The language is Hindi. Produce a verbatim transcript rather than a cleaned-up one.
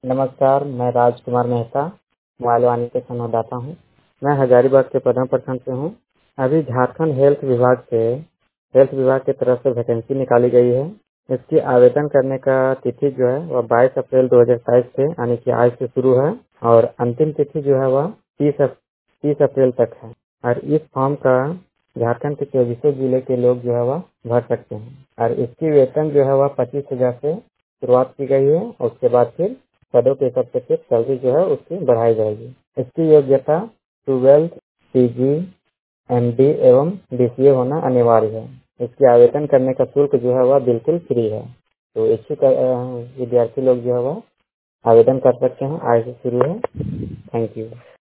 नमस्कार, मैं राजकुमार मेहता, मोबाइल वाणी के संवाददाता हूँ। मैं हजारीबाग के पदम प्रखंड से हूँ। अभी झारखंड हेल्थ विभाग से हेल्थ विभाग की तरफ से वैकेंसी निकाली गई है। इसकी आवेदन करने का तिथि जो है वह बाईस अप्रैल दो हज़ार तेईस से यानी कि आज से शुरू है और अंतिम तिथि जो है वह तीस तीस अप्रैल तक है। और इस फॉर्म का झारखंड के चौबीसों जिले के लोग जो है वह भर सकते हैं और इसकी वेतन जो है वह पच्चीस हजार से शुरुआत की गई है और उसके बाद फिर पदों के हिसाब से फिर सैलरी जो है उसकी बढ़ाई जाएगी। इसकी योग्यता ट्वेल्थ, पीजी, एमडी एवं डीसीए होना अनिवार्य है। इसके आवेदन करने का शुल्क जो है वह बिल्कुल फ्री है। तो इच्छुक विद्यार्थी लोग जो है वह आवेदन कर सकते हैं। आज से शुरू है। Thank you.